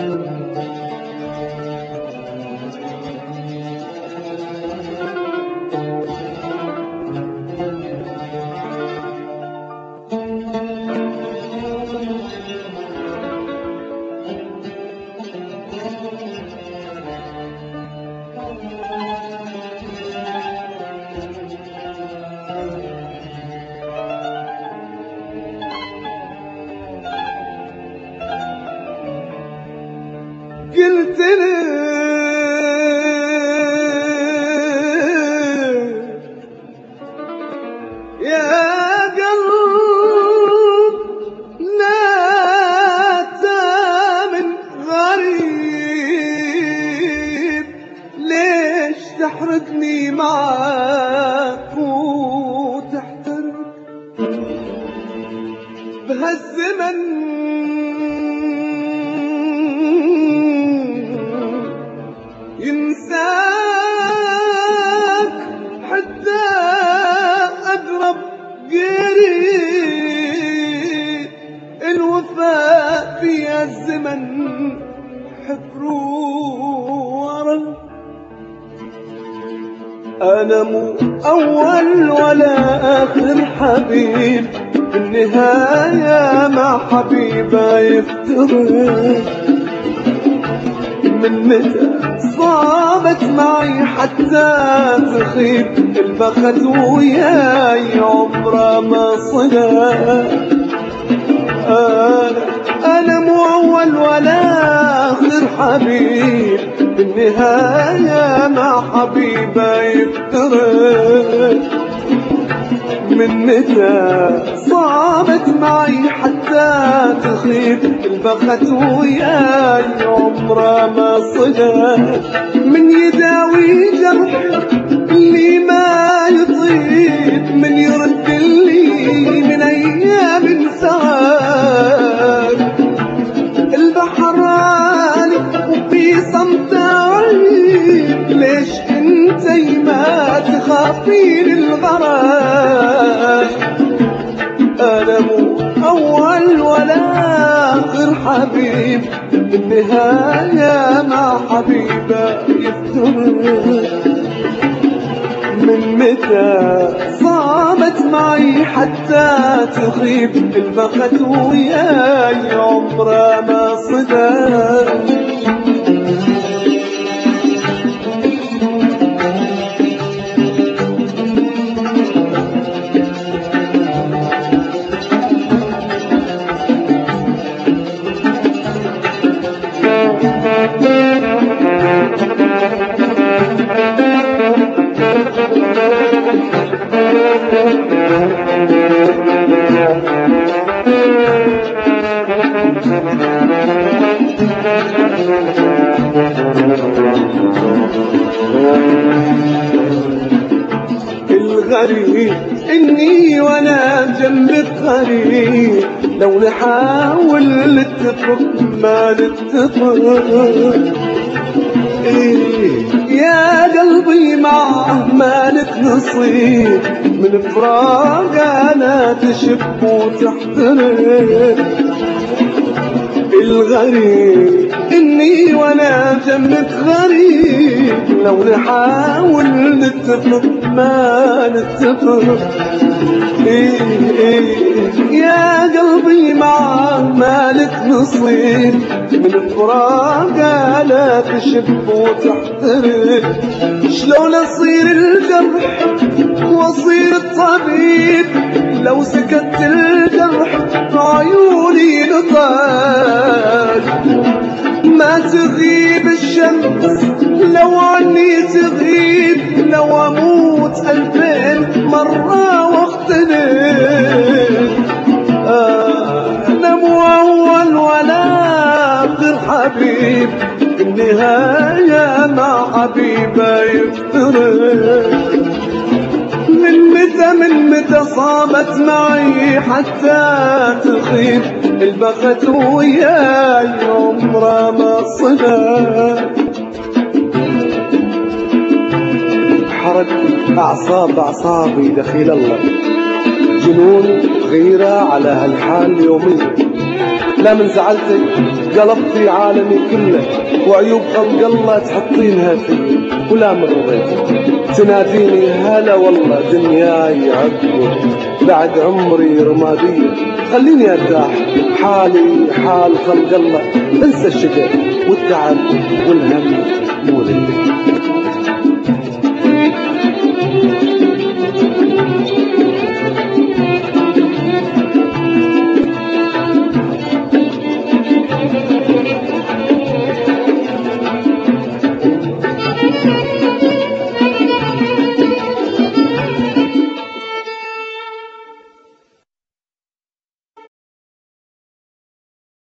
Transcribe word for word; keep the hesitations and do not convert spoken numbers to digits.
قلت لي يا قلب لا تامن غريب، ليش تحرقني معاك وتحترق بهالزمن ينساك حتى أقرب قريب، الوفاء في الزمن حبر ورا. أنا مو أول ولا آخر حبيب، النهاية مع حبيبة يفترق. من متى صابت معي حتى تخيب، البخت وياي عمره ما صدى. أنا أنا مو أول ولا آخر حبيب، بالنهاية مع حبيبة يفترق. من متى صابت معي حتى تخيب، البخت وياي عمره ما صدى. من يداوي جرح اللي ما يطيب، من يرد اللي من ايام سهر. البحر عالي وفي صمت عيب، ليش انتي ما تخافين الغرام؟ أنا مو أول ولا آخر حبيب، النهاية مع حبيبة يفترق. من متى صامت معي حتى تخيب، البخت وياي عمره ما صدى. الغريب إني وأنا جنبك غريب، لو نحاول نتفق ما نتفق. إيه يا قلبي معه مالك نصيب، من فراقنا تشب وتحترق. الغريب إني وأنا جنبك غريب، لو نحاول نتفق ما نتفق. إيه إيه يا قلبي معه مالك نصيب، من فراقنا تشب وتحترق. شلون أصير الجرح وأصير الطبيب، لو سكت الجرح عيوني نطال. ما تغيب الشمس لو عني تغيب، لو أموت ألفين مرة واختلف. أنا مو أول ولا آخر حبيب، النهاية مع حبيبة يفترق. من متى من متى صامت معي حتى تخيب، البخت وياي عمره ما صدى. حرك أعصاب أعصابي دخيل الله، جنون غيرة على هالحال يومي. لا من زعلتي قلبتي عالمي كله، وعيوب خلق الله تحطينها فيه. ولا من رضيتي تناديني هلا والله دنياي عقبك، بعد عمري رمادية خليني ارتاح حالي حال خلق الله. انسى الشقا والتعب والهم مو لدي.